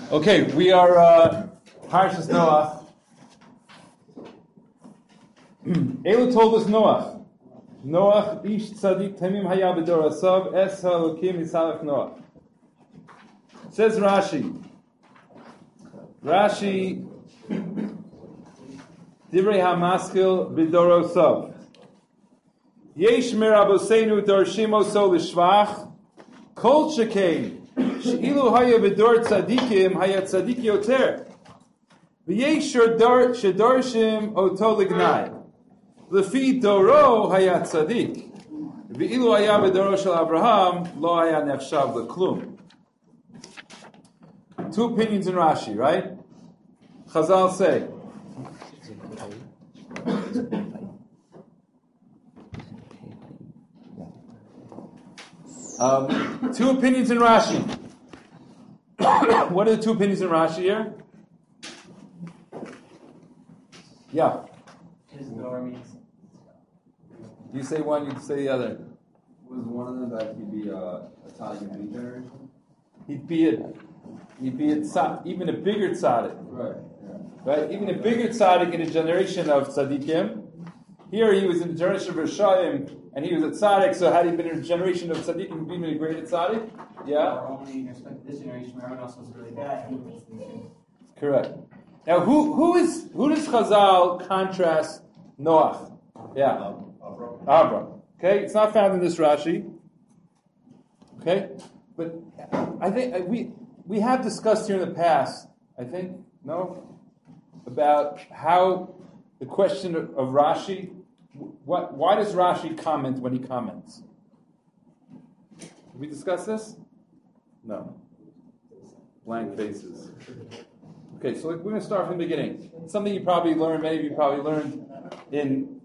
Okay, we are Parshas Noach. Elu told us Noach. Noach ish tzadik tamim haya b'dor asav es ha'elokim yisalach Noach. Says Rashi. Divrei hamaskil b'dor asav. Yesh meraboseinu dorshim oso l'shvach kol shekein. She'ilu haya b'dor tzadikim haya tzadik yoter. V'yesh shedorshim oto l'gnai. Lefi doro haya tzadik. V'ilu haya b'doro shel Abraham lo haya nechshav l'klum. Two opinions in Rashi, right? Chazal say. Two opinions in Rashi. What are the two opinions in Rashi here? Yeah. You say one, you say the other. Was one of them that he'd be a tzaddik in any generation? He'd be even a bigger tzaddik. Right. Yeah. Right? Even a bigger tzaddik in a generation of tzaddikim. Here he was in the generation of Rishayim, and he was a tzaddik, so had he been in a generation of tzaddikim, he'd been a greater tzaddik. Yeah? Or only expect this generation, everyone else was really bad. Correct. Now, who does Chazal contrast Noach? Yeah. Abram. Okay? It's not found in this Rashi. Okay? But I think we have discussed here in the past, I think, about how the question of Rashi, why does Rashi comment when he comments? Did we discuss this? No. Blank faces. Okay, so we're going to start from the beginning. Something you probably learned, many of you probably learned in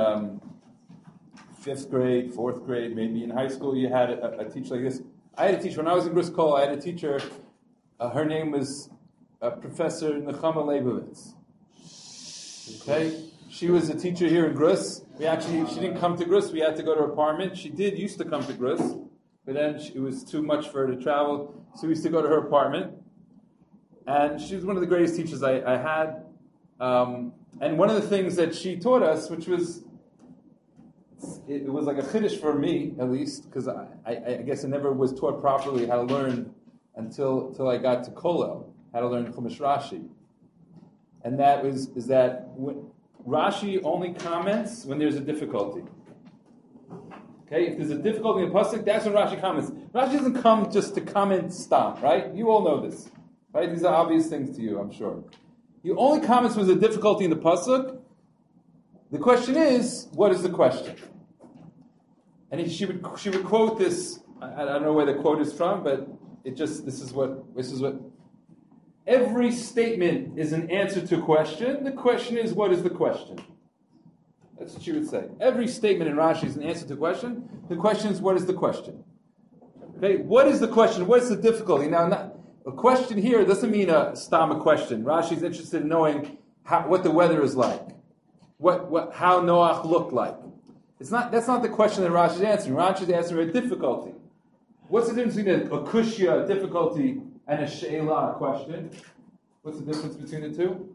5th grade, 4th grade, maybe in high school you had a teacher like this. I had a teacher, when I was in Bris Kol, I had a teacher, her name was Professor Nechama Leibovitz. Okay? She was a teacher here in Grus. She didn't come to Grus, we had to go to her apartment. She used to come to Grus, but then it was too much for her to travel, so we used to go to her apartment. And she was one of the greatest teachers I had. And one of the things that she taught us, which was, it was like a chiddush for me, at least, because I guess I never was taught properly how to learn until I got to Kollel, how to learn Chumash Rashi. And that is that Rashi only comments when there's a difficulty. Okay, if there's a difficulty in the pasuk, that's when Rashi comments. Rashi doesn't come just to comment stop, right? You all know this, right? These are obvious things to you, I'm sure. He only comments when there's a difficulty in the pasuk. The question is, what is the question? And she would quote this. I don't know where the quote is from, but this is what. Every statement is an answer to a question. The question is, what is the question? That's what she would say. Every statement in Rashi is an answer to a question. The question is, what is the question? Okay, what is the question? What is the difficulty? Now, a question here doesn't mean a question. Rashi is interested in knowing what the weather is like, how Noach looked like. That's not the question that Rashi is answering. Rashi is answering a difficulty. What's the difference between a kushya, a difficulty, and a she'elah, a question? What's the difference between the two?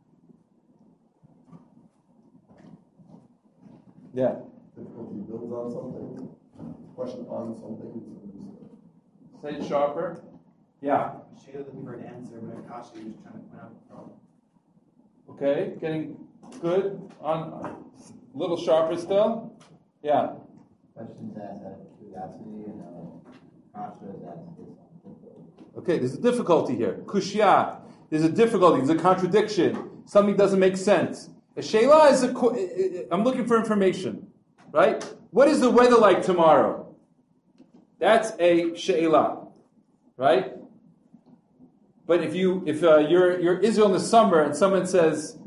Yeah. Difficulty builds on something. Question on something. Say it sharper. Yeah. She'elah looking for an answer, but Akashi is trying to point out the problem. Okay, getting good. On a little sharper still. Yeah. Questions asked out of curiosity and Kasha is asked. Okay, there's a difficulty here. Kushya. There's a difficulty. There's a contradiction. Something doesn't make sense. A she'elah is I'm looking for information, right? What is the weather like tomorrow? That's a she'elah, right? But if you're Israel in the summer and someone says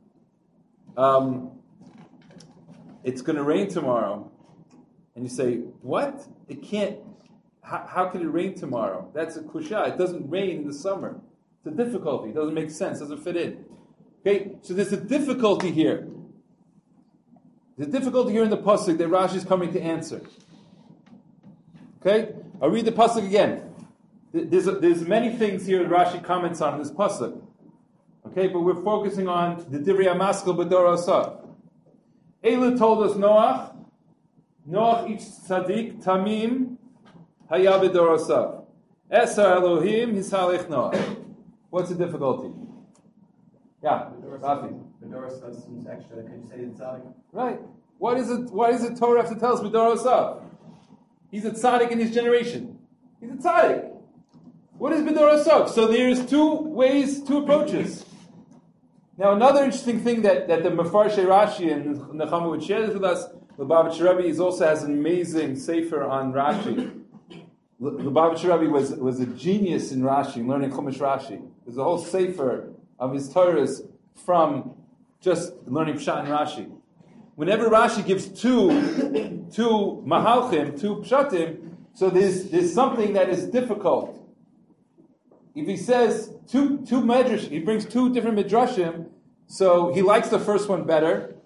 it's going to rain tomorrow, and you say, what? It can't. How can it rain tomorrow? That's a kushya. It doesn't rain in the summer. It's a difficulty. It doesn't make sense. It doesn't fit in. Okay, so there's a difficulty here. There's a difficulty here in the pasuk that Rashi is coming to answer. Okay, I'll read the pasuk again. there's many things here that Rashi comments on in this pasuk. Okay, but we're focusing on the Divrei HaMaskil B'dor Asav. Eilu told us Noach each tzaddik tamim haya b'dor Asav. Esar Elohim hisalech Noach. What's the difficulty? Yeah, Rafi. B'dor Asav seems extra. Could you say it's tzaddik? Right. Why does the Torah have to tell us B'dor Asav? He's a tzaddik in his generation. He's a tzaddik. What is B'dor Asav? So there's two approaches. Now, another interesting thing that the Mefarshei Rashi and Nechama would share this with us, Lubavitcher Rebbe also has an amazing sefer on Rashi. Lubavitcher Rebbe was a genius in Rashi, in learning Chumash Rashi. There's a whole sefer of his Torahs from just learning Pshat and Rashi. Whenever Rashi gives two Mahalchim, two Pshatim, so there's something that is difficult. If he says two medrash, he brings two different midrashim, so he likes the first one better.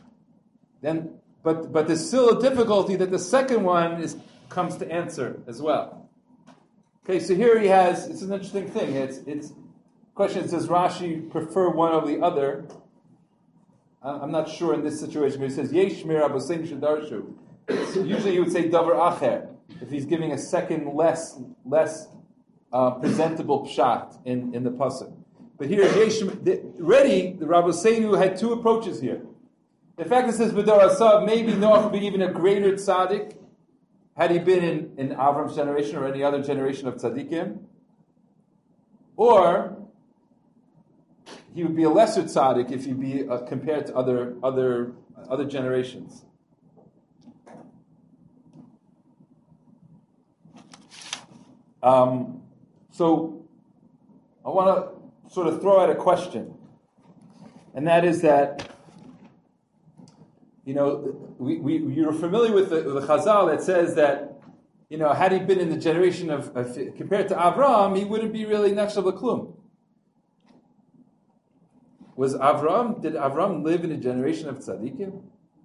But there's still a difficulty that the second one comes to answer as well. Okay, so here it's an interesting thing. It's question. Does Rashi prefer one over the other? I'm not sure in this situation, but he says Yesh mir abosein shedarshu. Usually you would say davar acher if he's giving a second less presentable pshat in the pasuk. But here, the Rabbi Seinu had two approaches here. The fact it says B'dor Asav, maybe Noach would be even a greater tzaddik had he been in Avram's generation or any other generation of tzaddikim, or he would be a lesser tzaddik if he'd be compared to other generations. So I want to sort of throw out a question, and that is that, you're familiar with the Chazal that says that, had he been in the generation of compared to Avram, he wouldn't be really Nechshav L'Klum. Did Avram live in a generation of tzaddikim?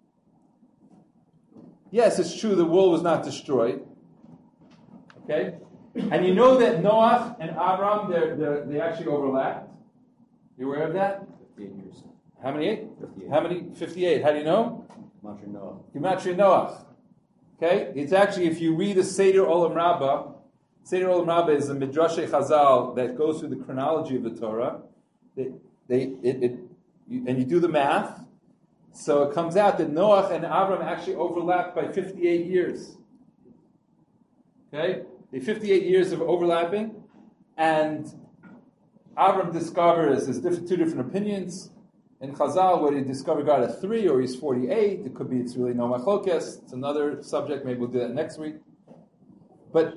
Yes, it's true, the world was not destroyed. Okay? And you know that Noach and Avram, they actually overlapped? You aware of that? 58 years. How many? 58. How many? 58. How do you know? Gematria Noah. Gematria Noach. Okay? It's actually, if you read the Seder Olam Rabbah is a Midrashei Chazal that goes through the chronology of the Torah. And you do the math, so it comes out that Noach and Avram actually overlapped by 58 years. Okay? 58 years of overlapping, and Avram discovers there's two different opinions. In Chazal, whether he discovered God at 3 or he's 48, it's really no machlokes. It's another subject. Maybe we'll do that next week. But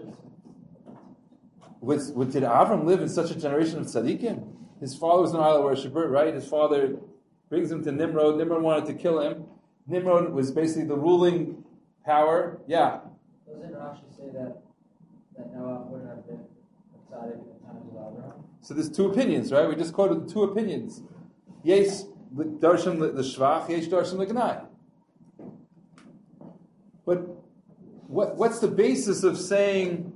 did Avram live in such a generation of tzaddikim? His father was an idol worshiper, right? His father brings him to Nimrod. Nimrod wanted to kill him. Nimrod was basically the ruling power. Yeah. Doesn't Rashi say that Noah wouldn't have been a tzaddik in the times of Abraham? So there's two opinions, right? We just quoted the two opinions. Yes, darshan l'shvach, yes, darshan l'gnai. But what's the basis of saying,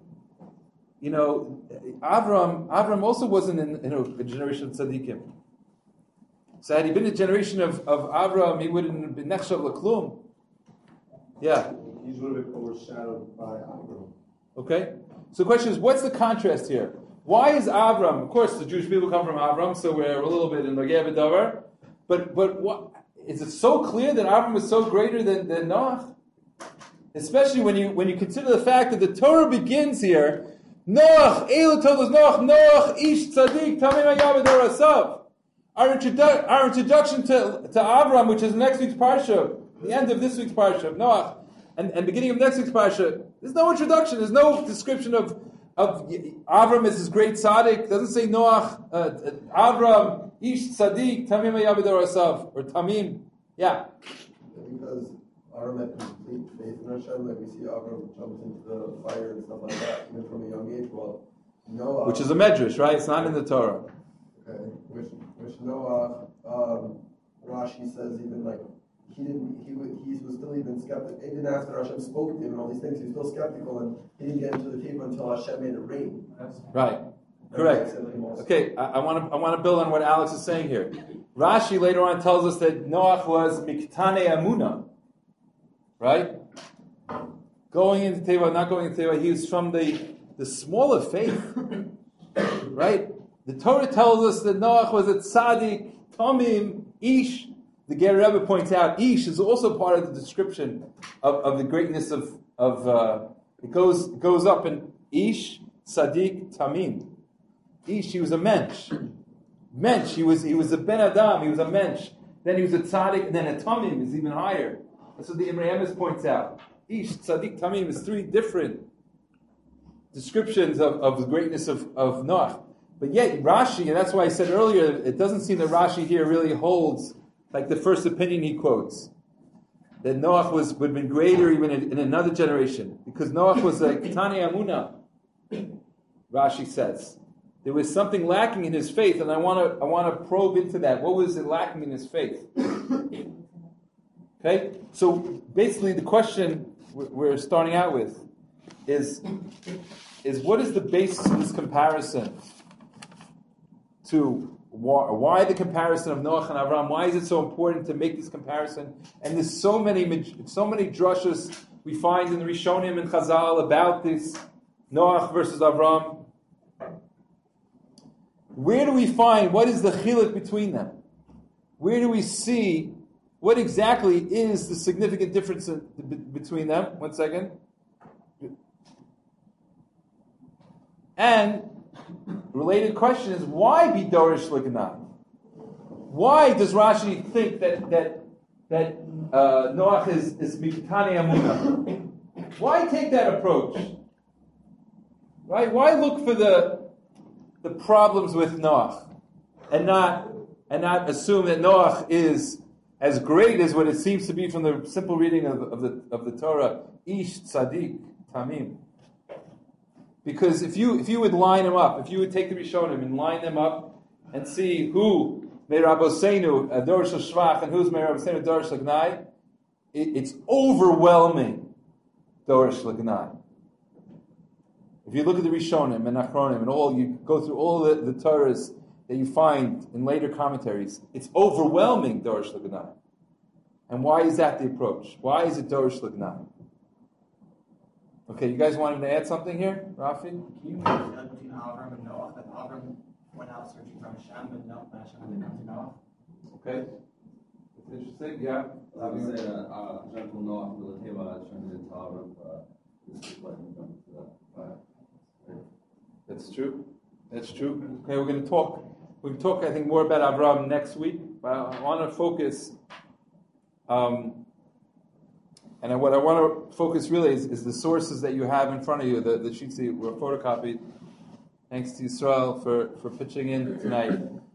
Avram also wasn't in a generation of tzaddikim. So had he been a generation of Avram, he wouldn't have been nechshav l'klum. Yeah. He's a little bit overshadowed by Avram. Okay. So the question is, what's the contrast here? Why is Avram? Of course, the Jewish people come from Avram, so we're a little bit in Nogeh B'davar. But what is it so clear that Avram was so greater than Noach? Especially when you consider the fact that the Torah begins here. Noach, Eilu told us Noach, Ish Tzaddik, Tamim Hayah B'dor Asav. Our introduction to Avram, which is next week's parsha, the end of this week's parsha of Noach, and beginning of next week's parsha. There's no introduction. There's no description of Avram as his great tzaddik. It doesn't say Noach, Avram, Ish Tzaddik, Tamim Hayah B'dor Asav, or Tamim. Yeah. Because Avram had complete faith in Hashem, like we see Avram jumps into the fire and stuff like that, even from a young age. Well, Noah, which is a medrash, right? It's not in the Torah. Okay, which Noah, Rashi says even like he was still even skeptical. Even after Hashem spoke to him and all these things, he was still skeptical, and he didn't get into the table until Hashem made it rain. Right. Correct. Okay, I want to build on what Alex is saying here. Rashi later on tells us that Noach was miktane amuna, right? Going into Teva, not going into Teva, he was from the smaller faith, right? The Torah tells us that Noach was a tzaddik, tamim, ish. The Ger Rebbe points out, ish is also part of the description of the greatness of it goes up in ish, tzaddik, tamim. Ish, he was a mensch. Mensch, he was a ben adam, he was a mensch. Then he was a tzaddik, and then a tamim is even higher. That's what the Imre Emes points out. Ish, tzaddik, tamim is three different descriptions of the greatness of Noach. But yet Rashi, and that's why I said earlier, it doesn't seem that Rashi here really holds like the first opinion he quotes, that Noach would have been greater even in another generation, because Noach was a Ketane Amuna. Rashi says there was something lacking in his faith, and I want to probe into that. What was it lacking in his faith? Okay, so basically the question we're starting out with is what is the basis of this comparison to why the comparison of Noach and Avram? Why is it so important to make this comparison? And there's so many drushes we find in the Rishonim and Chazal about this Noach versus Avram. Where do we find, what is the chiluk between them? Where do we see, what exactly is the significant difference between them? 1 second. And related question is, why be Dorish Lignah? Why does Rashi think that Noach is Miktane Amuna? Why take that approach? Right? Why look for the problems with Noach and not assume that Noach is as great as what it seems to be from the simple reading of the Torah, Ish Tzaddik Tamim? Because if you would line them up, if you would take the Rishonim and line them up and see who Me'Rabosenu Dorish Shvach and who's Me'Rabosenu Dorish Lagnai, it's overwhelming Dorish Lagnai. If you look at the Rishonim and Achronim and all, you go through all the Torahs that you find in later commentaries, it's overwhelming Dorish Lagnai. And why is that the approach? Why is it Dorish Lagnai? Okay, you guys wanted to add something here, Rafi? Can you mention between Avram and Noah that Avram went out searching for Hashem, but Hashem didn't come to Noah? Okay, it's interesting. Yeah, I would say that Hashem will know after the Teva turned into Avram. This is what he comes to that. That's true. That's true. Okay, we're going to talk. I think more about Avram next week. But I want to focus. And what I want to focus really is the sources that you have in front of you, the sheets that were photocopied. Thanks to Yisrael for pitching in tonight.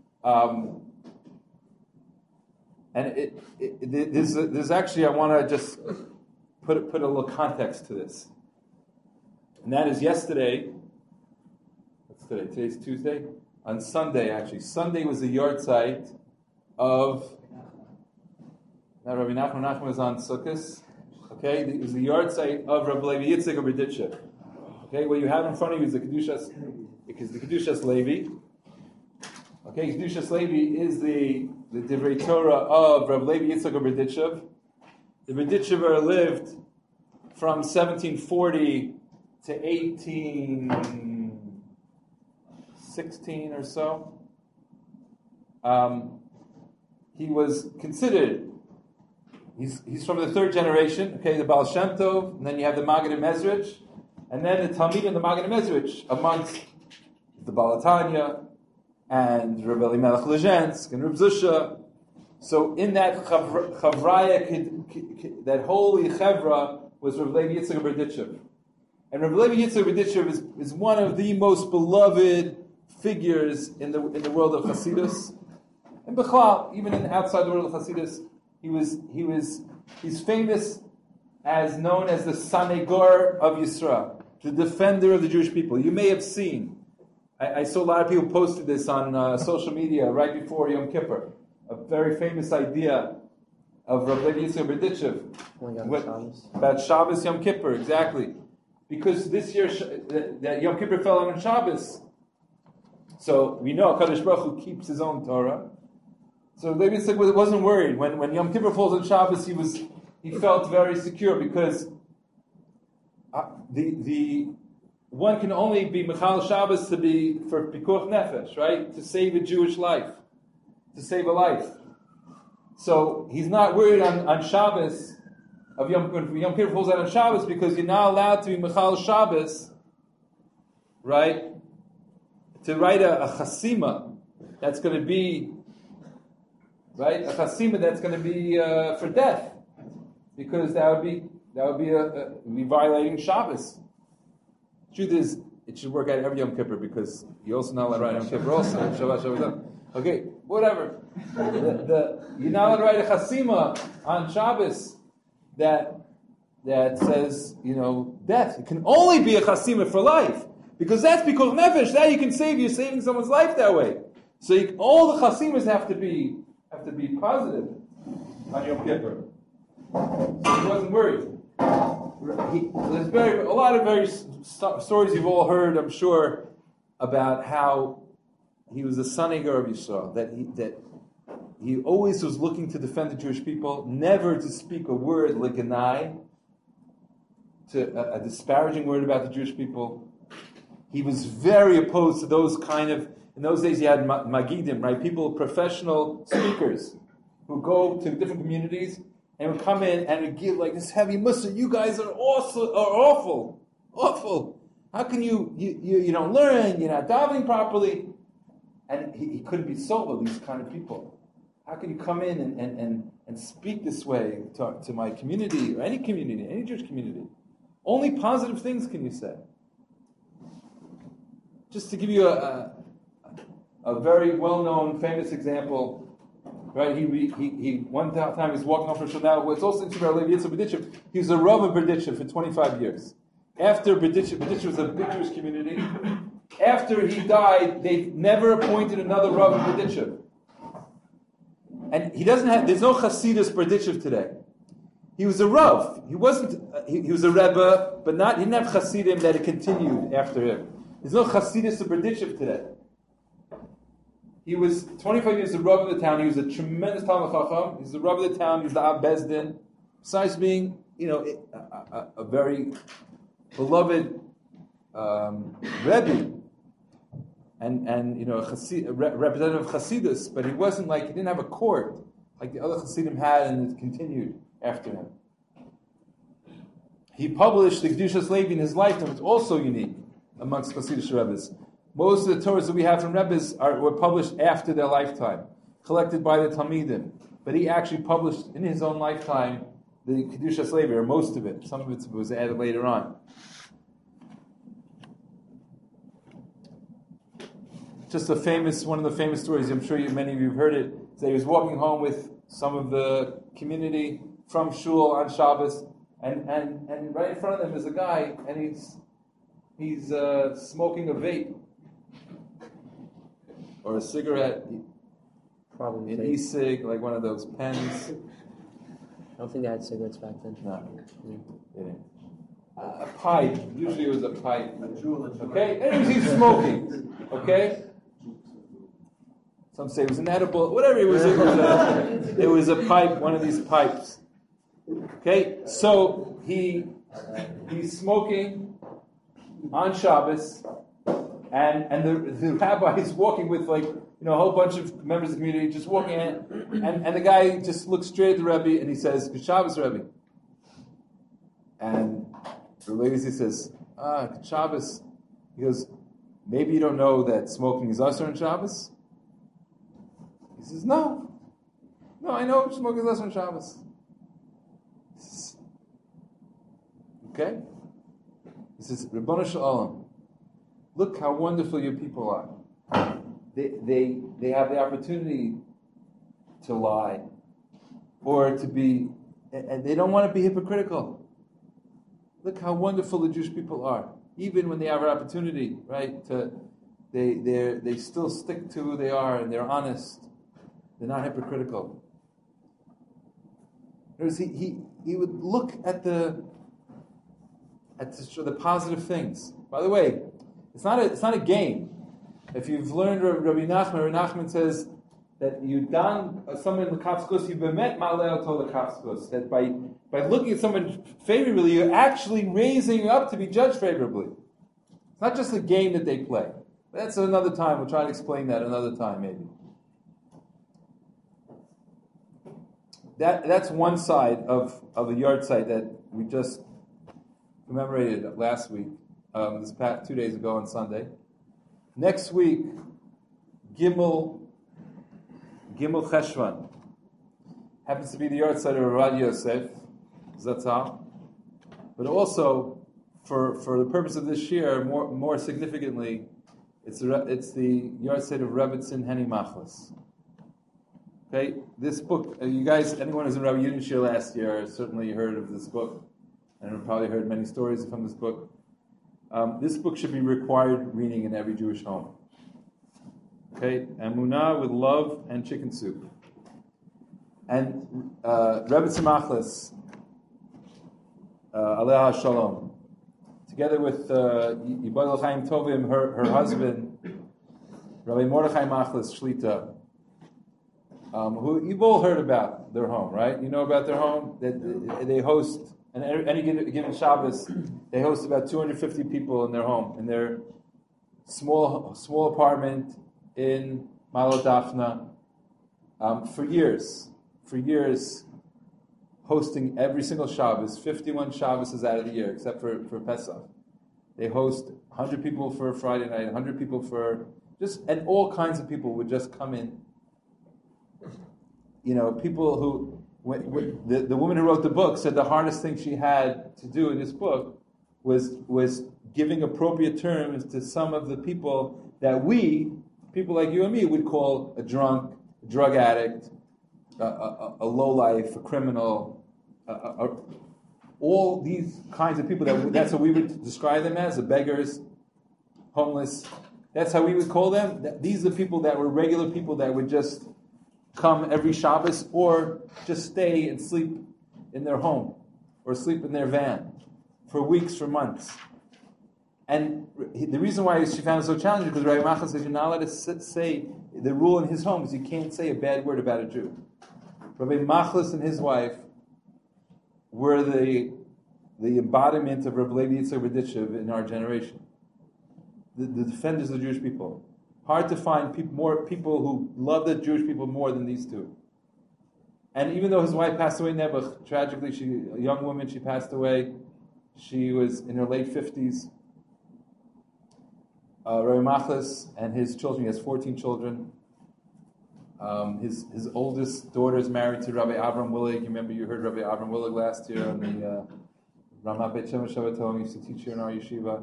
And there's actually, I want to just put a little context to this. And that is yesterday, what's today? Today's Tuesday? On Sunday, actually. Sunday was the yahrzeit of, now Rabbi Nachman was on Sukkot. Okay, it was the yahrzeit of Rabbi Levi Yitzchak of Berditchev. Okay, what you have in front of you is the Kedushas Levi. Okay, Kedushas Levi is the Divrei Torah of Rabbi Levi Yitzchak of Berditchev. The Berditchever lived from 1740 to 1816 or so. He was considered. He's from the third generation, okay, the Baal Shem Tov, and then you have the Maggid Mezrich, and then the Talmid and the Maggid Mezrich amongst the Baal Tanya and Rabbi Elimelech Lezhensk and Reb Zusha. So in that Chavraya, that holy Chevra was Rabbi Levi Yitzchak Berditchev. And Rabbi Levi Yitzchak Berditchev is one of the most beloved figures in the world of Hasidus. And Bechlal, even outside the world of Hasidus, he's famous as known as the Sanegor of Yisrael, the defender of the Jewish people. You may have seen, I saw a lot of people posted this on social media right before Yom Kippur, a very famous idea of Rabbi Levi Yitzchak Berditchev about Shabbos Yom Kippur, exactly. because this year that Yom Kippur fell on Shabbos. So we know HaKadosh Baruch Hu keeps his own Torah. So Levi Yitzchak wasn't worried. When Yom Kippur falls on Shabbos, he felt very secure because the one can only be Mechal Shabbos to be for Pikuach Nefesh, right? To save a Jewish life, to save a life. So he's not worried on Shabbos of when Yom Kippur falls out on Shabbos because you're not allowed to be Mechal Shabbos, right? To write a chasima that's going to be, right? A chasima that's going to be for death, because that would be violating Shabbos. Truth is, it should work out every Yom Kippur because you're also not allowed to write Yom Kippur also. Shabbat. Okay, whatever. You're not allowed to write a chasima on Shabbos that says, death. It can only be a chasima for life. Because that's Pikuach Nefesh. That you can save. You're saving someone's life that way. So all the chasimas have to be positive on Yom Kippur. So he wasn't worried. There's a lot of very stories you've all heard, I'm sure, about how he was a sanigar of Yisrael. That he always was looking to defend the Jewish people, never to speak a word leganai, to a disparaging word about the Jewish people. He was very opposed to those kind of, in those days you had magidim, right? People, professional speakers who go to different communities and would come in and would give like this heavy mussar. You guys are awful. How can you don't learn, you're not davening properly? And he couldn't be sold with these kind of people. How can you come in and speak this way to my community, or any community, any Jewish community? Only positive things can you say. Just to give you a very well-known, famous example, right? He one time he was walking off from Shul. What's also interesting about Levi Yitzchak Berditchev, he was a Rav of Berditchev for 25 years. After Berditchev was a big Jewish community. After he died, they never appointed another Rav of Berditchev. And there's no Chasidus Berditchev today. He was a Rav. He wasn't. He was a Rebbe, but he didn't have Chasidim that it continued after him. There's no Chasidus of Berditchev today. He was 25 years the Rav of the town. He was a tremendous Talmid Chacham. He's the Rav of the town. He's the Av Bezdin. Besides being, a very beloved Rebbe and a representative of Chasidus, but he didn't have a court like the other Chasidim had, and it continued after him. He published the Kedushas Levi in his lifetime. It's also unique amongst Chassidish Rebbes. Most of the Torahs that we have from Rebbes were published after their lifetime, collected by the Talmidim. But he actually published in his own lifetime the Kedushas Levi, or most of it. Some of it was added later on. Just one of the famous stories, I'm sure many of you have heard it, is that he was walking home with some of the community from Shul on Shabbos, and right in front of them is a guy, and he's smoking a vape or a cigarette, Probably an vape. e-cig, like one of those pens. I don't think they had cigarettes back then. No, they didn't. A pipe. Usually it was a pipe. Okay, and he's smoking. Okay. Some say it was an edible. Whatever it was, it was a pipe. One of these pipes. Okay, so he's smoking on Shabbos, and the rabbi is walking with a whole bunch of members of the community just walking in, and the guy just looks straight at the Rebbe and he says, "Good Shabbos, Rebbe." And the lady says, "Good Shabbos." He goes, "Maybe you don't know that smoking is usher on Shabbos?" He says, No, I know smoking is usher on Shabbos." Okay? He says, "Ribbon Shalom, look how wonderful your people are. They have the opportunity to lie or to be, and they don't want to be hypocritical. Look how wonderful the Jewish people are. Even when they have an opportunity, right? They still stick to who they are, and they're honest. They're not hypocritical." He would look at the to show the positive things. By the way, it's not a game. If you've learned Rabbi Nachman says that you've done someone l'kafskos, you've met malel to l'kafskos. That by looking at someone favorably, you're actually raising you up to be judged favorably. It's not just a game that they play. That's another time. We'll try to explain that another time, maybe. That's one side of a yard site that we just commemorated last week, this past 2 days ago on Sunday. Next week, Gimel Cheshvan happens to be the yard site of Rav Yosef Zatzal, but also for the purpose of this year, more significantly, it's the yard site of Rebbetzin Henny Machlis. Okay, this book, you guys, anyone who's in Rabbi Yudin Shir last year certainly heard of this book, and have probably heard many stories from this book. This book should be required reading in every Jewish home. Okay, Emunah with love and chicken soup. And Rebbetzin Machlis, Aleha Shalom, together with Yibal Chaim Tovim, her husband, Rabbi Mordechai Machlis Shlita, who you've all heard about their home, right? You know about their home? That they host, and any given Shabbos, they host about 250 people in their home, in their small apartment in Malo Dafna, for years, hosting every single Shabbos, 51 Shabbos out of the year, except for Pesach. They host 100 people for Friday night, 100 people and all kinds of people would just come in. You know, people who, the woman who wrote the book said the hardest thing she had to do in this book was giving appropriate terms to some of the people that people like you and me, would call a drunk, a drug addict, a lowlife, a criminal, all these kinds of people. That's what we would describe them as, the beggars, homeless. That's how we would call them. These are the people that were regular people that would just come every Shabbos or just stay and sleep in their home or sleep in their van for weeks, for months. And the reason why she found it so challenging because Rabbi Machlis says you're not allowed to say, the rule in his home is you can't say a bad word about a Jew. Rabbi Machlis and his wife were the embodiment of Rabbi Levi Yitzchak Berditchev in our generation. The defenders of the Jewish people. Hard to find more people who love the Jewish people more than these two. And even though his wife passed away in Nebuch, tragically, a young woman, she passed away. She was in her late 50s. Rabbi Machlis and his children, he has 14 children. His oldest daughter is married to Rabbi Avram Willig. You remember you heard Rabbi Avram Willig last year on the Ramat Beit Shemesh Shabbaton. He used to teach here in our yeshiva.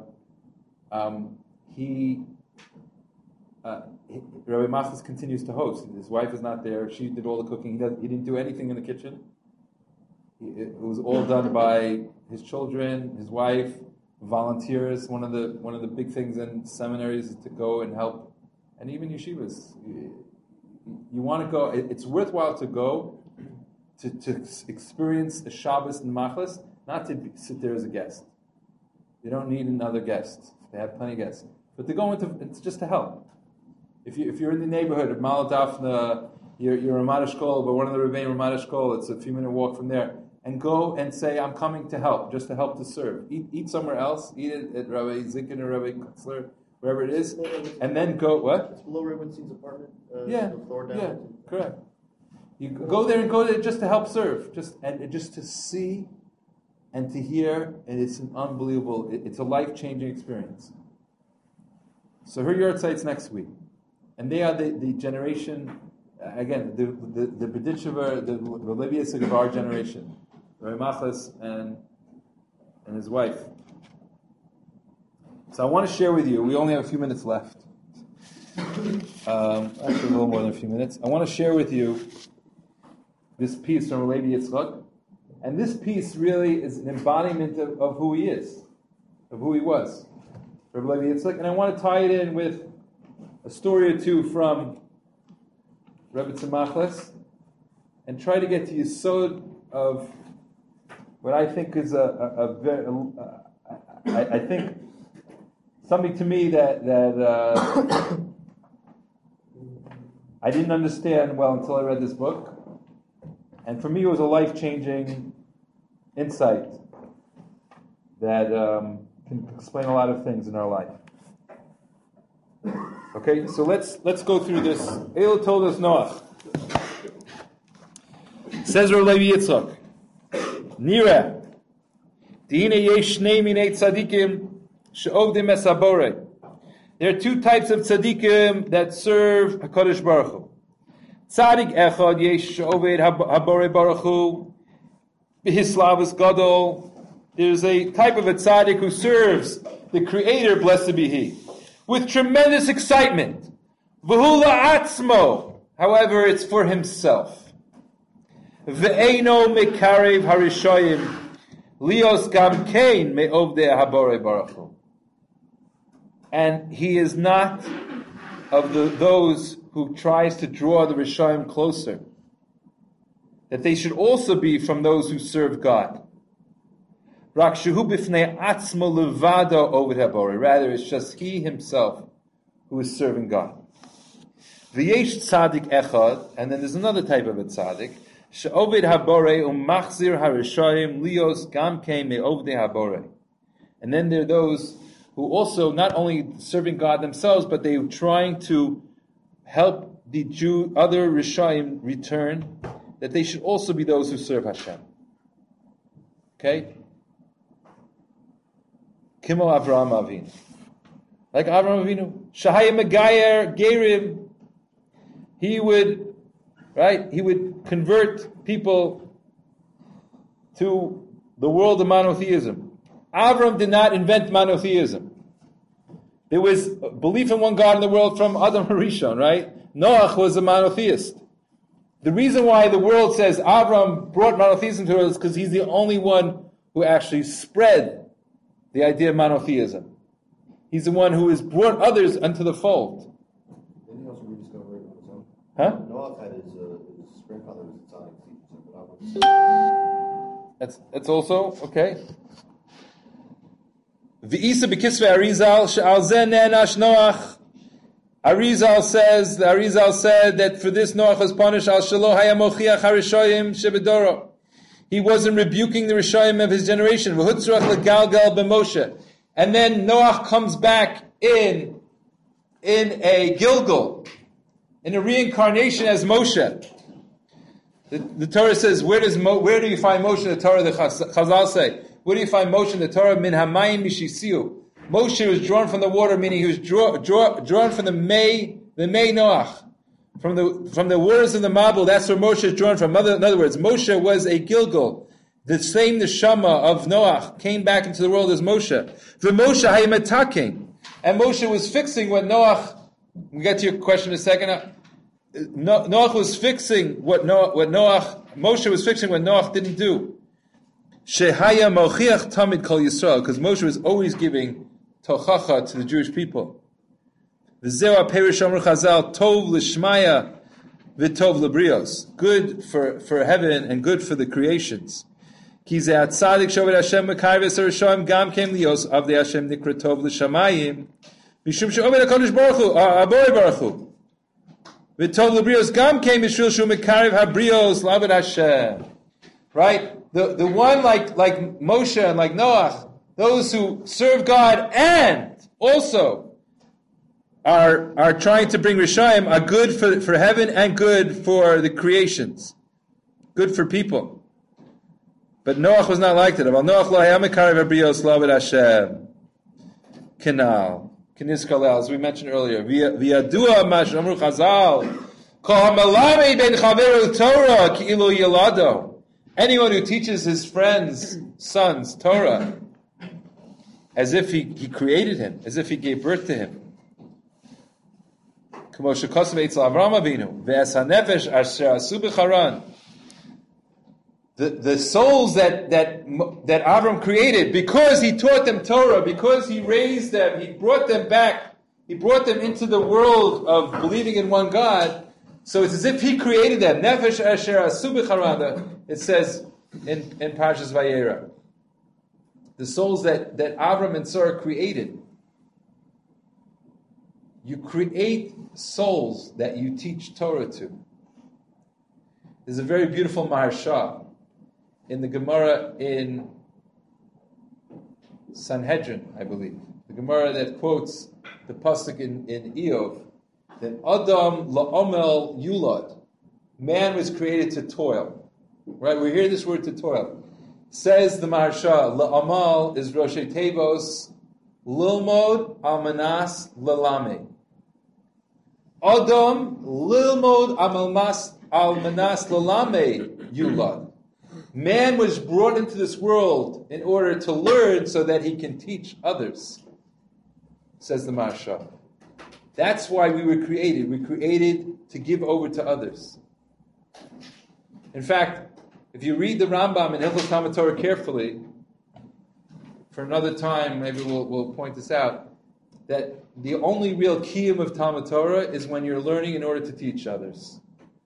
Rabbi Machlis continues to host. His wife is not there. She did all the cooking. He didn't do anything in the kitchen. It was all done by his children, his wife, volunteers. One of the big things in seminaries is to go and help, and even yeshivas. You want to go. It's worthwhile to go to experience a Shabbos in Machlis, not to sit there as a guest. You don't need another guest. They have plenty of guests, but to go it's just to help. If you're in the neighborhood of Mal Dafna, you're Ramat Eshkol, but one of the Rebbein Ramat Eshkol, it's a few minute walk from there, and go and say, I'm coming to help, just to help to serve. Eat somewhere else, eat it at Rabbi Zikin or Rabbi Kutzler, wherever it is, and then go, what? It's below Ray Winstein's apartment. Yeah, the floor down. yeah, correct. You go there just to help serve, just to see and to hear, and it's an unbelievable, it's a life-changing experience. So her yard site's next week. And they are the generation, again, the Berditchever, the Levi Yitzchak of our generation, Rabbi Machlis and his wife. So I want to share with you, we only have a few minutes left. Actually a little more than a few minutes. I want to share with you this piece from Levi Yitzchak. And this piece really is an embodiment of who he is, of who he was, Rabbi Levi Yitzchak. And I want to tie it in with a story or two from Rebbetzin Machlis, and try to get to Yesod of what I think is I think something to me that I didn't understand well until I read this book. And for me, it was a life-changing insight that can explain a lot of things in our life. Okay, so let's go through this. El told us Noach. Says Rav Levi Yitzchak, Nira, Dina yesh shnei minei tzadikim she'ovdim es haborei. There are two types of tzadikim that serve HaKadosh Baruch Hu. Tzadik echad yesh she'oved haborei Baruch Hu b'hislavus gadol. There's a type of a tzaddik who serves the Creator, blessed be He, with tremendous excitement. V'hu la'atzmo. However, it's for himself. Ve'eino mekarev harishoyim lios gam kein me'ovdei haborei Baruch Hu. And he is not of those who tries to draw the Rishoyim closer. That they should also be from those who serve God. Rak shehu b'fnei atzmo levado oved haborei. Rather, it's just he himself who is serving God. V'yesh tzaddik echad, and then there's another type of a tzaddik, she'oved haborei umachzir harishoyim lios gam kein me'ovdei haborei. And then there are those who also not only serving God themselves, but they are trying to help the other Rishayim return, that they should also be those who serve Hashem. Okay? Kimo Avraham Avinu. Like Avraham Avinu. Shahaya Megayer Gerim. He would convert people to the world of monotheism. Avram did not invent monotheism. There was belief in one God in the world from Adam Harishon, right? Noach was a monotheist. The reason why the world says Avram brought monotheism to us is because he's the only one who actually spread the idea of monotheism. He's the one who has brought others into the fold. Didn't he also rediscover it on his own? Huh? Noach had his grandfather was a tzaddik. That's also, okay. V'isa b'kisvei Arizal she'al zeh ne'enash Noach. Arizal said that for this Noach was punished al shelo haya mochiach harishoyim shebedoro. He wasn't rebuking the Rishoyim of his generation. V'hutzrach legalgal b'Moshe. And then Noach comes back in a Gilgal, in a reincarnation as Moshe. The Torah says, where do you find Moshe in the Torah? The Chazal say, where do you find Moshe in the Torah? Min hamayim mishisiu. Moshe was drawn from the water, meaning he was drawn from the Mei Noach. From the waters of the Mabul, that's where Moshe is drawn from. In other words, Moshe was a Gilgal. The same neshama of Noach came back into the world as Moshe. The Moshe hayimataking. And Moshe was fixing what Noach, we'll get to your question in a second. Noach was fixing Moshe was fixing what Noach didn't do. Shehaya mochiach tamid kol Yisrael, because Moshe was always giving tochacha to the Jewish people. V'zeu perish omer Chazal tov l'shmaya v'tov l'brios, good for heaven and good for the creations. Ki ze atzadik shoved Hashem mekayv esarashoim gam kem lios avdei Hashem nikra tov l'shamayim mishum she'oved HaKadosh Baruch Hu Haborei Baruch Hu v'tov l'brios gam kem mishul shu mekayv habrios l'aved Hashem. Right? The one like Moshe and like Noach, those who serve God and also are trying to bring Rishayim, are good for heaven and good for the creations. Good for people. But Noach was not like that. Noach lo haya mekarev habrios l'aved Hashem. Kenal. Kenis kalel, as we mentioned earlier. V'yadua ma she'amru Chazal. Kol ha'melamed ben chaveru Torah ki'ilu yilado. Anyone who teaches his friend's sons Torah as if he created him, as if he gave birth to him. The souls that Avram created, because he taught them Torah, because he raised them, he brought them back, he brought them into the world of believing in one God. So it's as if he created them. Nefesh asher asu b'charan. It says in Parshas Vayera. the souls that Avram and Sarah created. You create souls that you teach Torah to. There's a very beautiful Maharsha in the Gemara in Sanhedrin, I believe. The Gemara that quotes the pasuk in Eov, that Adam la'omel yulad, man was created to toil. Right? We hear this word to toil. Says the Maharsha, la'amal is Roshei Tevos, lilmod almanas lalame. Adam lilmod almanas lalame yulad. Man was brought into this world in order to learn so that he can teach others, says the Maharsha. That's why we were created. We were created to give over to others. In fact, if you read the Rambam in Hilchos Talmud Torah carefully, for another time, maybe we'll point this out, that the only real kiyum of Talmud Torah is when you're learning in order to teach others.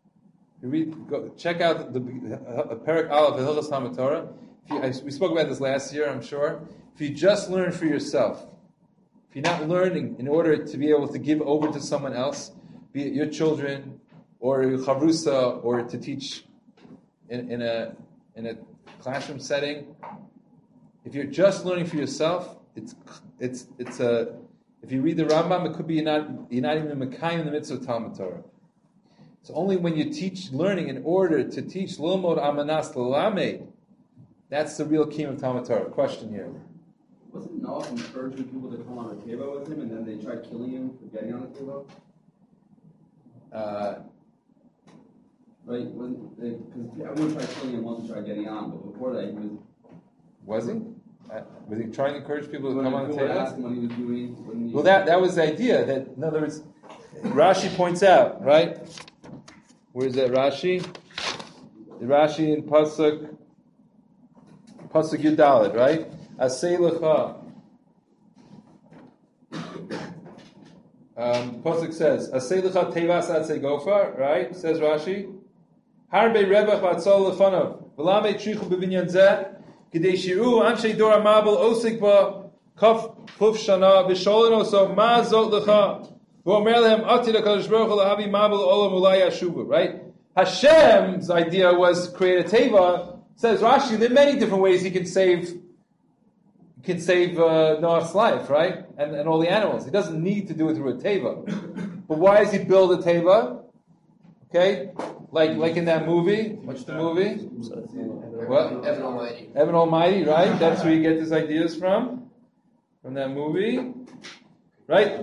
Check out the Perek Aleph of Hilchos Talmud Torah. We spoke about this last year, I'm sure. If you just learn for yourself, if you're not learning in order to be able to give over to someone else, be it your children or your chavrusa, or to teach in a classroom setting, if you're just learning for yourself, it's if you read the Rambam, it could be you're not even mekayim in the mitzvah of Talmud Torah. It's only when you teach learning in order to teach lilmod amanas l'lamed, that's the real kiyum of Talmud Torah. Question here. Wasn't Noach encouraging people to come on a teva with him, and then they tried killing him for getting on the teva? Right? Because everyone tried killing him once and tried getting on, but before that he was... Was he? Was he trying to encourage people to come on the teva? teva? Asked him what he was doing. Well, that was the idea. That, in other words, Rashi points out, right? Where's that Rashi? The Rashi in Pasuk Yudalet, right? Asei lecha. Pasuk says, Asei lecha tevas atzei gofar, right? Says Rashi. Harbe rebach vatzol lefanav. V'lamei trichu b'vinyan zeh. K'dei shiru anshei dor ha'mabel osik ba. Kaf chuf shana. V'sholin oso ma zot lecha. V'omer lehem ati l'kadosh baruch hu l'havi mabel olam ulai yashuva, right? Hashem's idea was create a teva. Says Rashi, there are many different ways he can save Noah's life, right? And all the animals. He doesn't need to do it through a teva. But why does he build a teva? Okay? Like in that movie. What's the movie? What? Evan Almighty. Evan Almighty, right? That's where you get these ideas from. From that movie. Right?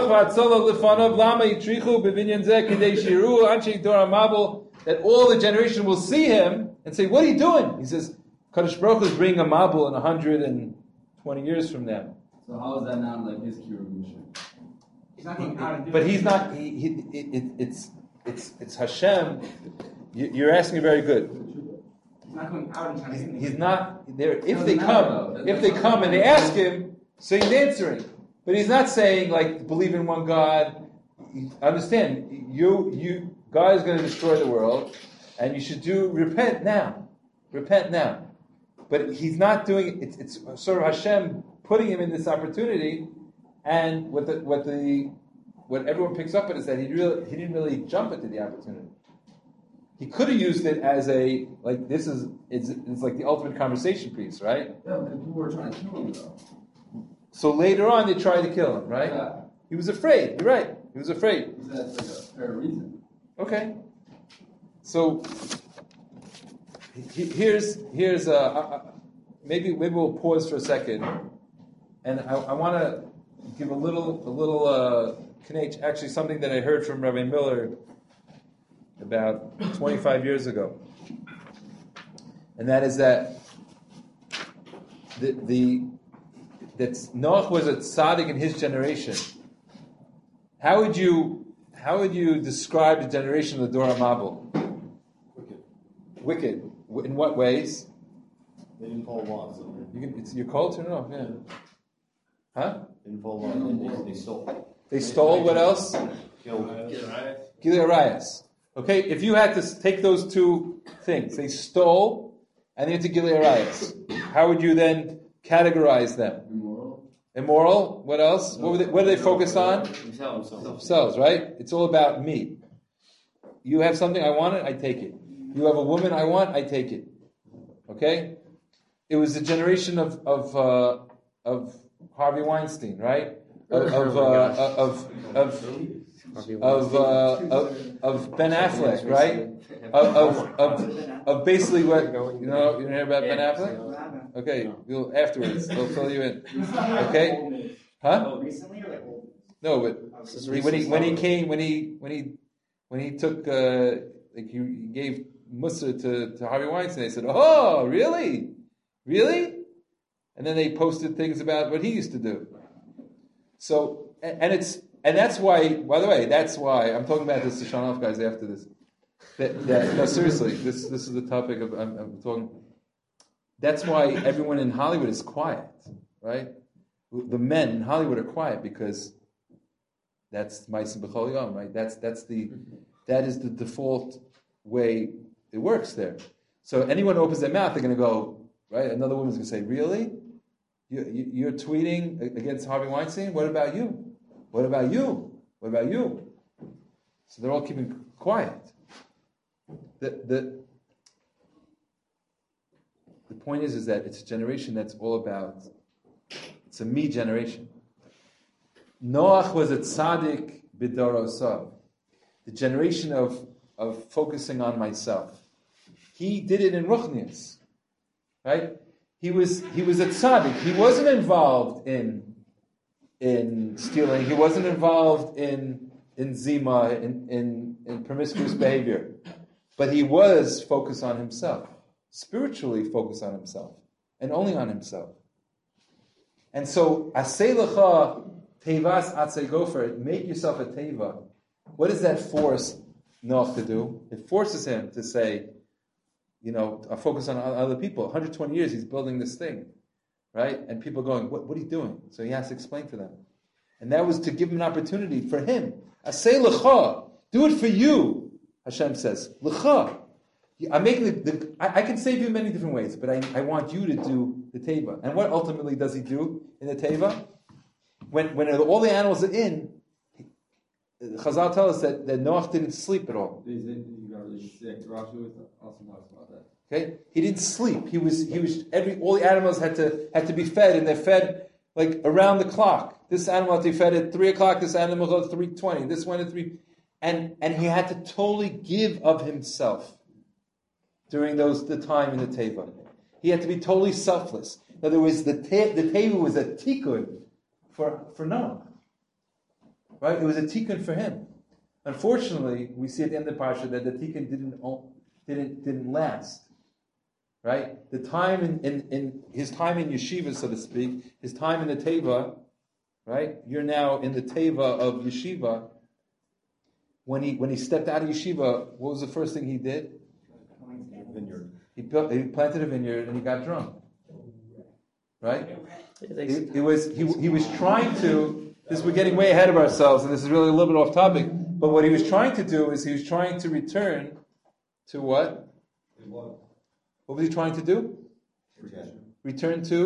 That all the generation will see him and say, what are you doing? He says, Kadosh Baruch Hu is bringing a Mabul in 120 years from now. So how is that not like his Kiruv? He's not going out and do But it. he's not, it's Hashem. You're asking me very good. He's not going out and trying to do He's anything. not there. If Doesn't they matter, though. come and they ask him, so he's answering. But he's not saying, like, believe in one God. Understand, God is going to destroy the world, and you should repent now. Repent now. But he's not doing it. It's sort of Hashem putting him in this opportunity, and what everyone picks up on is that he didn't really jump into the opportunity. He could have used it as it's like the ultimate conversation piece, right? Yeah, because people were trying to kill him though. So later on, they tried to kill him, right? Yeah. He was afraid. You're right. He was afraid. That's like a fair reason. Okay. So here's maybe we'll pause for a second, and I want to give a little actually something that I heard from Rabbi Miller about 25 years ago, and that is that that Noach was a tzaddik in his generation. How would you describe the generation of the Dor HaMabul? Wicked. In what ways? They didn't follow laws. You're called to know, yeah. Huh? They didn't follow laws. They stole. They stole what else? Killed. Gilei Arayos. Okay, if you had to take those two things, they stole and they went to Gilei Arayos. How would you then categorize them? Immoral. What else? What do they focus on? Themselves, right? It's all about me. You have something, I want it, I take it. You have a woman I want, I take it. Okay? It was a generation of Harvey Weinstein, right? Of Ben Affleck, right? Of basically what you know hear about Ben Affleck? Okay, we'll afterwards. They'll fill you in. Okay? Huh? Recently or like old? No, but when he took he gave Musa to Harvey Weinstein, they said, "Oh, really? Really?" And then they posted things about what he used to do. So, and that's why. By the way, that's why I'm talking about this to Sean off guys after this. No, seriously, this is the topic of I'm talking. That's why everyone in Hollywood is quiet, right? The men in Hollywood are quiet because that's Ma'aseh B'chol Yom, right? That is the default way it works there. So anyone who opens their mouth, they're going to go, right? Another woman's going to say, "Really? You're tweeting against Harvey Weinstein? What about you? What about you? What about you?" So they're all keeping quiet. The point is that it's a generation that's all about, it's a me generation. Noach was a tzaddik b'dorosav, the generation of focusing on myself. He did it in Ruchnius, right? He was a tzaddik. He wasn't involved in stealing. He wasn't involved in zima, in promiscuous behavior. But he was focused on himself, spiritually focused on himself, and only on himself. And so, asay lecha tevas atzei gofer, make yourself a teva. What does that force Noach to do? It forces him to say, focus on other people. 120 years he's building this thing, right? And people are going, what are you doing? So he has to explain to them. And that was to give him an opportunity for him. Asay lecha, do it for you. Hashem says, "L'cha." I'm making I can save you in many different ways, but I want you to do the teva. And what ultimately does he do in the teva? When all the animals are in, Chazal tell us that Noach didn't sleep at all. He got really sick. Rashi also talks about that. Okay, he didn't sleep. He was all the animals had to be fed, and they're fed like around the clock. This animal had to be fed at 3:00. This animal at 3:20. This one at 3. And he had to totally give of himself during the time in the teva. He had to be totally selfless. In other words, the teva was a tikkun for Noah, right? It was a tikkun for him. Unfortunately, we see at the end of the parsha that the tikkun didn't last, right? The time in his time in yeshiva, so to speak, his time in the teva, right? You're now in the teva of yeshiva. When he stepped out of yeshiva, what was the first thing he did? Vineyard. He planted a vineyard and he got drunk. Right? He was trying to. We're getting way ahead of ourselves, and this is really a little bit off topic. But what he was trying to do is he was trying to return to what? What was he trying to do? Return to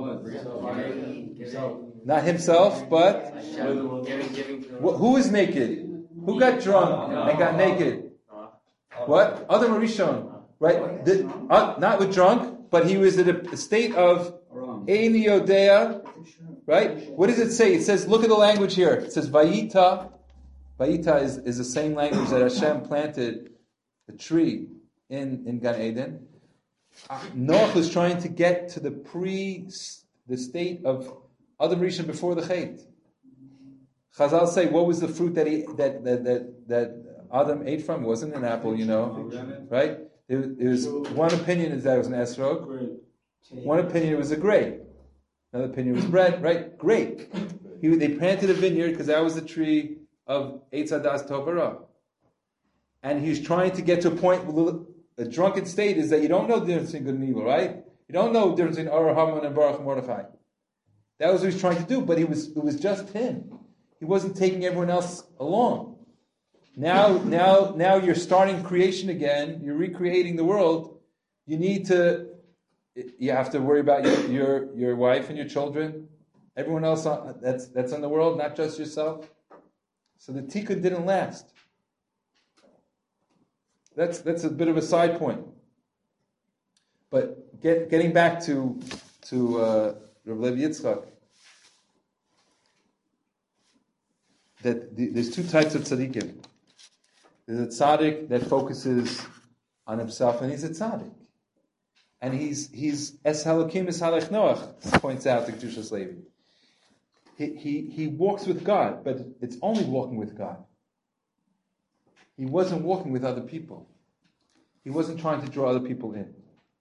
not himself, but who was naked? Who got drunk and got naked? What? Adam Rishon, right? Not with drunk, but he was in a state of Eini Yodea, right? What does it say? It says, look at the language here. It says Vayita. Vayita is the same language that Hashem planted a tree in Gan Eden. Noach was trying to get to the state of Adam Rishon before the Chait. Chazal say, what was the fruit that Adam ate from? It wasn't an apple, right? There was one opinion is that it was an esrog. One opinion it was a grape. Another opinion was bread, right? Grape. They planted a vineyard because that was the tree of Eitz Hadas Tov Hara. And he was trying to get to a point where a drunken state is that you don't know the difference between good and evil, right? You don't know the difference between Or Haman and Baruch Mordechai. That was what he was trying to do, but it was just him. He wasn't taking everyone else along. Now you're starting creation again. You're recreating the world. You need to you have to worry about your wife and your children, everyone else that's in the world, not just yourself. So the tikkun didn't last. That's a bit of a side point. But getting back to Rav Levi Yitzchak, there's two types of tzaddikim. There's a tzaddik that focuses on himself, and he's a tzaddik. And he's es halokim es halech noach, points out the Kedushas Levi. He walks with God, but it's only walking with God. He wasn't walking with other people. He wasn't trying to draw other people in.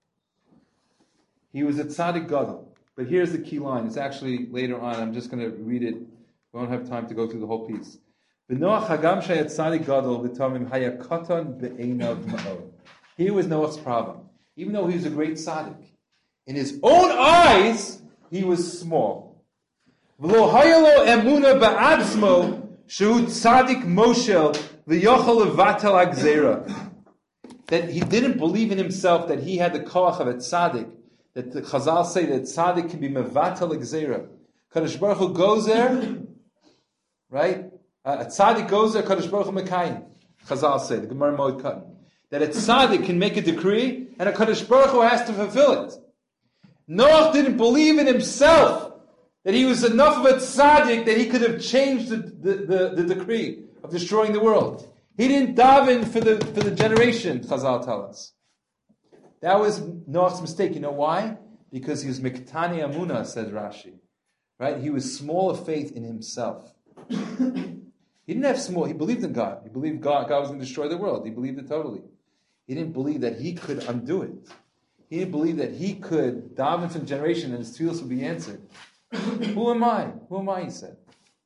He was a tzaddik gadol. But here's the key line. It's actually later on. I'm just going to read it. We won't have time to go through the whole piece. V'Noach hagam sheyat tzaddik gadol v'tamim haya katan be'einav ma'od. Here was Noach's problem. Even though he was a great tzaddik, in his own eyes, he was small. V'lo hayalo emuna ba'atzmo shehu tzaddik moshel v'yochel levatel ha'gzeira. That he didn't believe in himself that he had the koach of a tzaddik. That the Chazal say that tzaddik can be mevatel ha'gzeira. Kadosh Baruch Hu goes there, right? A tzaddik goes there, Kadosh Baruch Hu mekayim. Chazal say, the Gemara Moed Katan. That a tzaddik can make a decree, and a Kadosh Baruch Hu has to fulfill it. Noach didn't believe in himself that he was enough of a tzaddik that he could have changed the decree of destroying the world. He didn't daven for the generation, Chazal tell us. That was Noach's mistake. You know why? Because he was Miktani Amuna, says Rashi. Right? He was small of faith in himself. He didn't have small, he believed in God. He believed God was going to destroy the world. He believed it totally. He didn't believe that he could undo it. He didn't believe that he could daven for the generation and his tefillos would be answered. Who am I? Who am I, he said.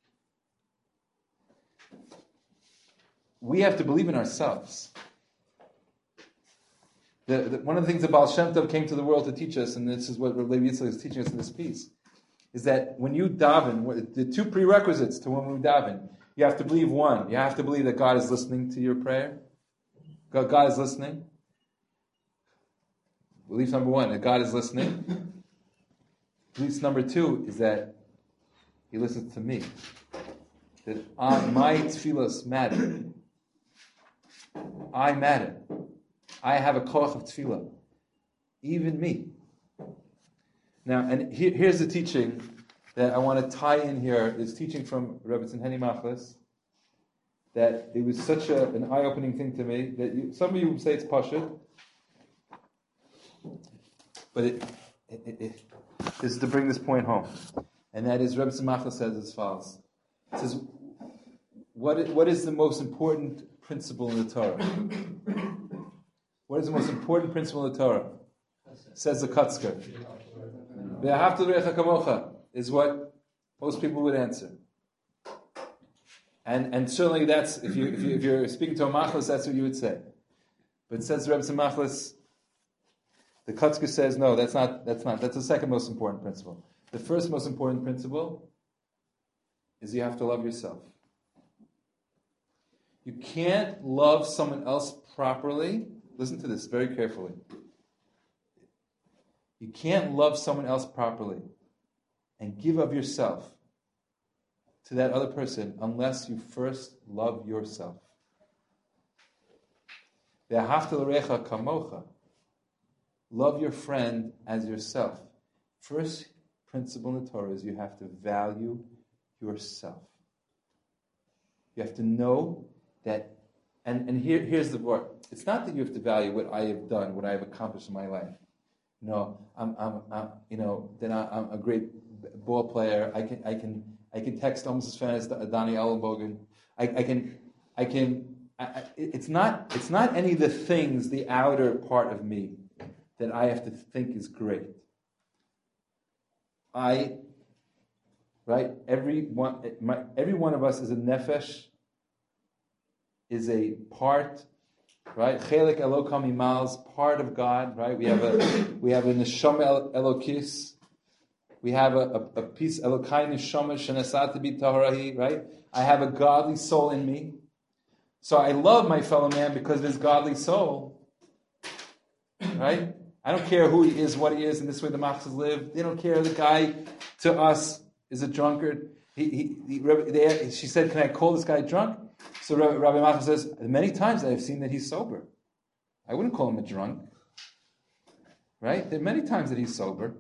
We have to believe in ourselves. One of the things that Baal Shem Tov came to the world to teach us, and this is what Rav Levi Yitzchak is teaching us in this piece, is that when you daven, the two prerequisites to when we daven, you have to believe one. You have to believe that God is listening to your prayer. God is listening. Belief number one, that God is listening. Belief number two is that He listens to me. That my tefillos matter. I matter. I have a koach of tefillah. Even me. Now, and here's the teaching that I want to tie in here. This teaching from Rebbetzin Henny Machlis, that it was such an eye-opening thing to me, that some of you would say it's pashut, but it is to bring this point home. And that is, Rebbetzin Machlis says as follows. It says, what is the most important principle in the Torah? What is the most important principle in the Torah? Says the Kotzker. Ve'ahavta l'recha kamocha is what most people would answer. And certainly that's, if you're speaking to a Machlis, that's what you would say. But it says Rebbe Machlis, the Kotzker says, no, that's not, that's the second most important principle. The first most important principle is you have to love yourself. You can't love someone else properly. Listen to this very carefully. You can't love someone else properly and give of yourself to that other person unless you first love yourself. Ve'ahavta l'recha kamocha. Love your friend as yourself. First principle in the Torah is you have to value yourself. You have to know that, and here's the word. It's not that you have to value what I have done, what I have accomplished in my life. No, I'm a great ball player. I can text almost as fast as Donnie Ellenbogen. It's not any of the things, the outer part of me, that I have to think is great. Every one of us is a nefesh, is a part, right? Chelek Elokam Imal's part of God, right? We have a neshama Elokis. We have a piece Elokai neshama shenasat bi taharahi, right? I have a godly soul in me. So I love my fellow man because of his godly soul, right? I don't care who he is, what he is, and this way the Machzas live. They don't care. The guy, to us, is a drunkard. She said, can I call this guy drunk? So Rabbi Machzas says, many times I have seen that he's sober. I wouldn't call him a drunk. Right? There are many times that he's sober.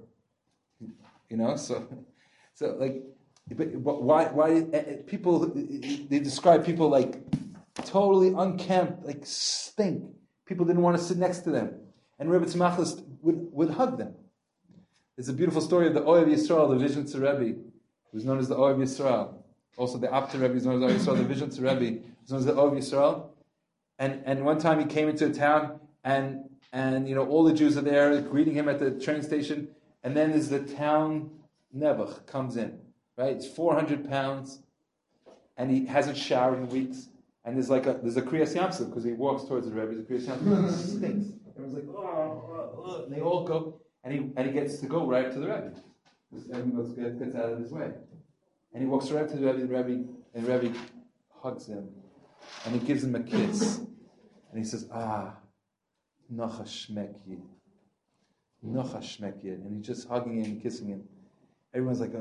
So like, but why people, they describe people like totally unkempt, like stink. People didn't want to sit next to them. And Rebbe Tzemachlis would hug them. There's a beautiful story of the Ohev Yisrael, the Vizhnitzer Rebbe, who's known as the Ohev Yisrael. Also the Apter Rebbe is known as the Ohev Yisrael, the Vizhnitzer Rebbe is known as the Ohev Yisrael. And one time he came into a town and all the Jews are there greeting him at the train station, and then there's the town Nebuch comes in, right? It's 400 pounds, and he hasn't showered in weeks, and there's a Kriyas Yamsuf, because he walks towards the Rebbe, there's a Kriyas Yamsuf, it stinks. Everyone's like, and they all go, and he gets to go right up to the Rebbe. Everyone gets out of his way. And he walks right up to the Rebbe, and the Rebbe hugs him, and he gives him a kiss, and he says, Nocha Shmek Yid. Nocha Shmek Yid. And he's just hugging him, kissing him. Everyone's like,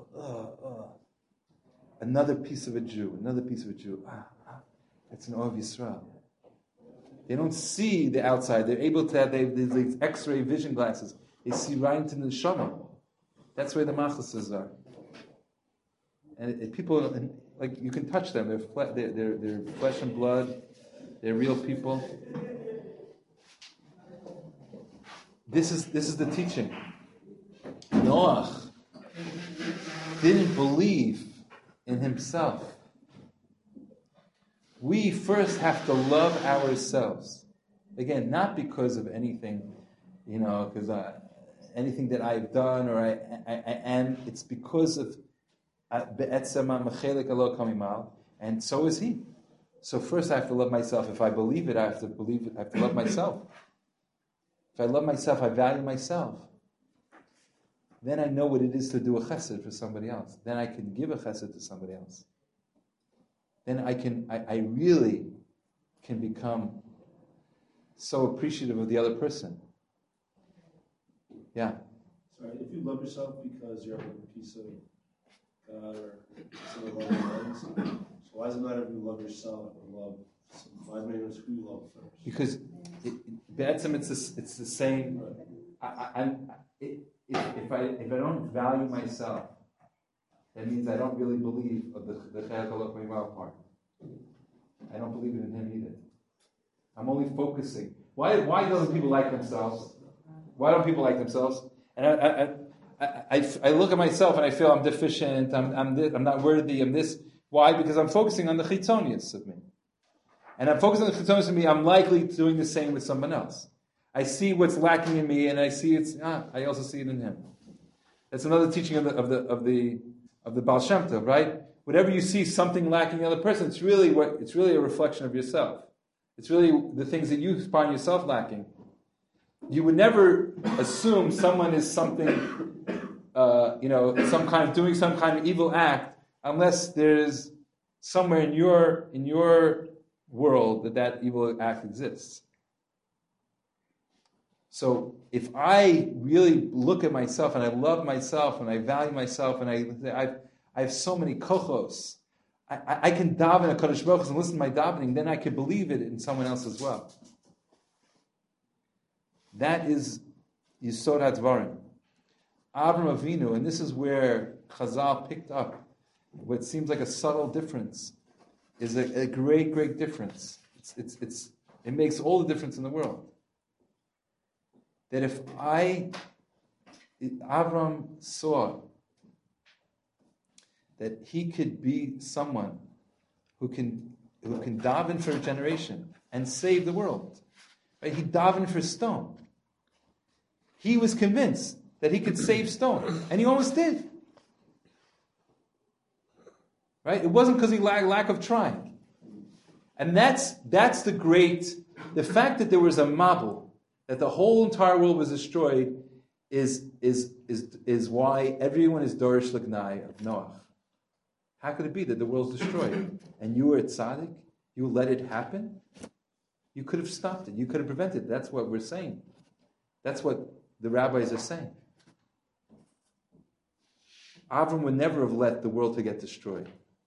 another piece of a Jew. It's an Ohev Yisrael. They don't see the outside. They're able to have these X-ray vision glasses. They see right into the neshama. That's where the machzas are. And people, like, you can touch them. They're flesh and blood. They're real people. This is the teaching. Noach didn't believe in himself. We first have to love ourselves. Again, not because of anything, because anything that I've done or I am. It's because of and so is he. So first I have to love myself. If I believe it, I have to love myself. If I love myself, I value myself. Then I know what it is to do a chesed for somebody else. Then I can give a chesed to somebody else. Then I really can become so appreciative of the other person. Yeah. Sorry, if you love yourself because you're a piece of God or some of other ones, so why does it matter if you love yourself or love? Why does it matter who you love first? Because it's the same. If I don't value myself, that means I don't really believe of the Chayat HaLok part. I don't believe in him either. I'm only focusing. Why don't people like themselves? Why don't people like themselves? And I look at myself and I feel I'm deficient. I'm not worthy. I'm this. Why? Because I'm focusing on the chitzonius of me. And I'm focusing on the chitzonius of me. I'm likely doing the same with someone else. I see what's lacking in me, and I see I also see it in him. That's another teaching of the Baal Shem Tov, right? Whatever you see something lacking in the other person, it's really a reflection of yourself. It's really the things that you find yourself lacking. You would never assume someone is something, doing some kind of evil act, unless there's somewhere in your world that evil act exists. So if I really look at myself and I love myself and I value myself and I have so many kochos, I can daven a Kadosh Baruch Hu and listen to my davening, then I can believe it in someone else as well. That is Yisod HaDvarim. Avram Avinu, and this is where Chazal picked up what seems like a subtle difference, is a great, great difference. It makes all the difference in the world. That if Avram saw that he could be someone who can daven for a generation and save the world, right? He davened for stone. He was convinced that he could save stone, and he almost did. Right? It wasn't because he lack of trying, and that's the fact that there was a Mabul, that the whole entire world was destroyed, is why everyone is Dorish L'gnai of Noach. How could it be that the world's destroyed and you were at tzaddik? You let it happen? You could have stopped it. You could have prevented it. That's what we're saying. That's what the rabbis are saying. Avram would never have let the world to get destroyed.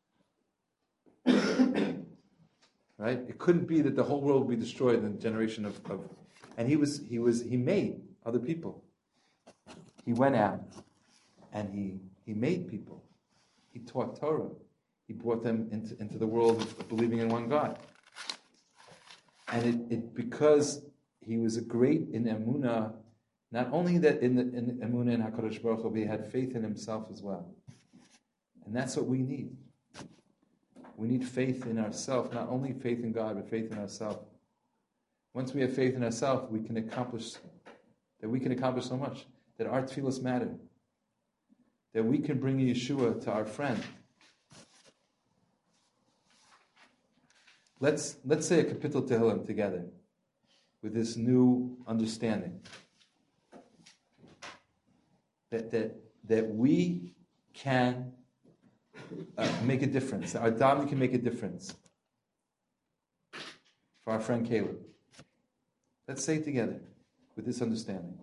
Right? It couldn't be that the whole world would be destroyed in the generation of and he made other people. He went out and he made people. He taught Torah. He brought them into the world of believing in one God. And it because he was a great in Emunah, not only that in Emunah and HaKadosh Baruch Hu, but he had faith in himself as well. And that's what we need. We need faith in ourselves, not only faith in God, but faith in ourselves. Once we have faith in ourselves, we can accomplish so much. That our tefillos matter. That we can bring Yeshua to our friend. Let's say a Kapitel Tehillim together with this new understanding. That we can make a difference. Our davening can make a difference for our friend Caleb. Let's say it together with this understanding.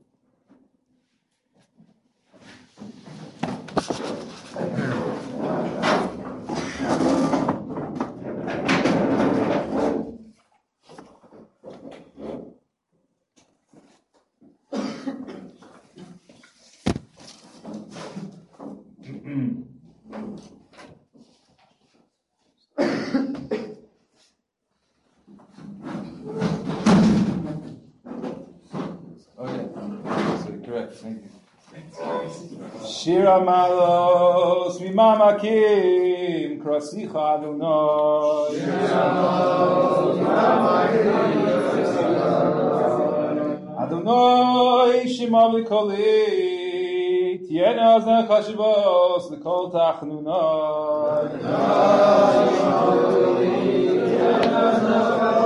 Thank you. Shira malos mimamakim krasicha Adonai. Shira malos mimamakim Adonai shema v'koli tiena azna chashivos l'kol tachnunai. Adonai shema v'koli tiena azna